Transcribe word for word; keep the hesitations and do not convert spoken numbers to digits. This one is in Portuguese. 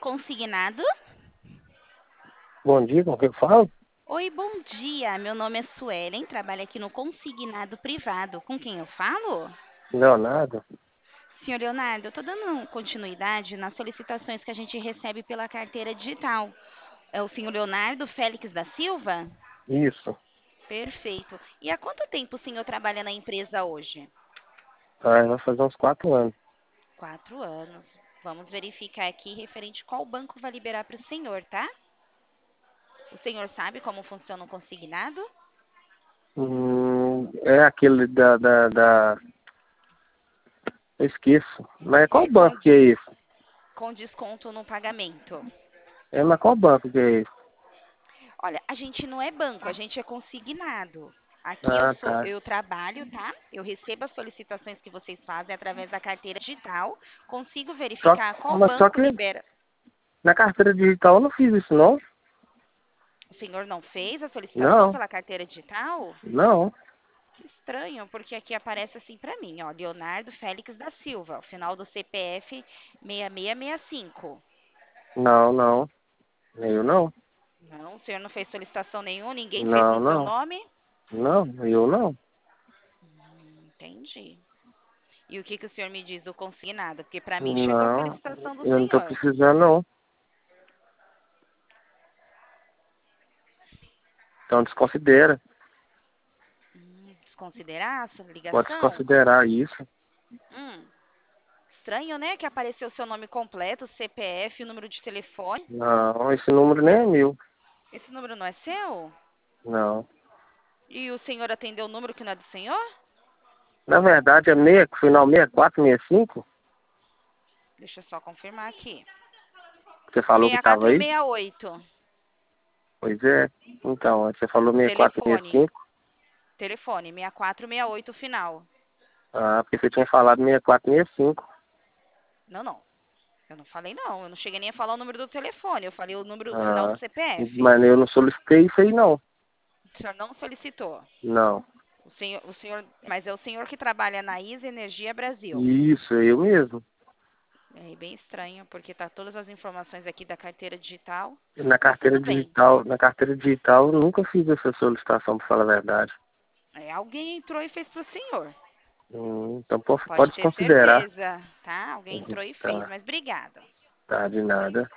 Consignado? Bom dia, com quem eu falo? Oi, bom dia. Meu nome é Suelen, trabalho aqui no Consignado Privado. Com quem eu falo? Leonardo? Senhor Leonardo, eu estou dando continuidade nas solicitações que a gente recebe pela carteira digital. É o senhor Leonardo Félix da Silva? Isso. Perfeito. E há quanto tempo o senhor trabalha na empresa hoje? Ah, vai fazer uns quatro anos. Quatro anos. Vamos verificar aqui referente qual banco vai liberar para o senhor, tá? O senhor sabe como funciona o consignado? Hum, é aquele da, da, da... Eu esqueço. Mas qual É com, banco que é esse? com desconto no pagamento. É, mas qual banco que é esse? Olha, a gente não é banco, a gente é consignado. Aqui eu Ah, sou, tá. eu trabalho, tá? Eu recebo as solicitações que vocês fazem através da carteira digital. Consigo Só, verificar qual mas só banco que libera. na carteira digital eu não fiz isso, não? O senhor não fez a solicitação Não, pela carteira digital? não, Que estranho, porque aqui aparece assim pra mim, ó, Leonardo Félix da Silva, o final do C P F seis seis seis cinco. não, não. Eu não. Não, o senhor não fez solicitação nenhuma, ninguém fez Não, no seu não. nome? Não, eu não. Hum, entendi. E o que, que o senhor me diz do consignado? Porque para mim chegou a Não, solicitação do eu não tô senhor. precisando, não. Então desconsidera. Hum, desconsiderar a sua Pode ligação? desconsiderar isso. Hum, estranho, né? Que apareceu o seu nome completo, C P F, o número de telefone. Não, esse número nem é meu. Esse número não é seu? Não. E o senhor atendeu o número que não é do senhor? Na verdade, é meia, final sessenta e quatro, sessenta e cinco. Deixa eu só confirmar aqui. Você falou que estava aí? seis quatro seis oito. Pois é. Então, você falou sessenta e quatro, sessenta e Telefone. cinco. Telefone, seis quatro seis oito final. Ah, porque você tinha falado sessenta e quatro, sessenta e cinco. Não, não. Eu não falei não. Eu não cheguei nem a falar o número do telefone. Eu falei o número, o final do Ah, C P F. mas eu não solicitei isso aí, não. O senhor não solicitou. Não. O senhor, o senhor, mas é o senhor que trabalha na Isa Energia Brasil. Isso, eu mesmo. É bem estranho, porque tá todas as informações aqui da carteira digital, Na mas carteira tudo bem. digital, na carteira digital, eu nunca fiz essa solicitação, para falar a verdade. É, alguém entrou e fez pro senhor. Hum, então pode, Pode pode ter desconsiderar. certeza, tá? Alguém entrou e fez, Tá, mas obrigada. tá, de nada.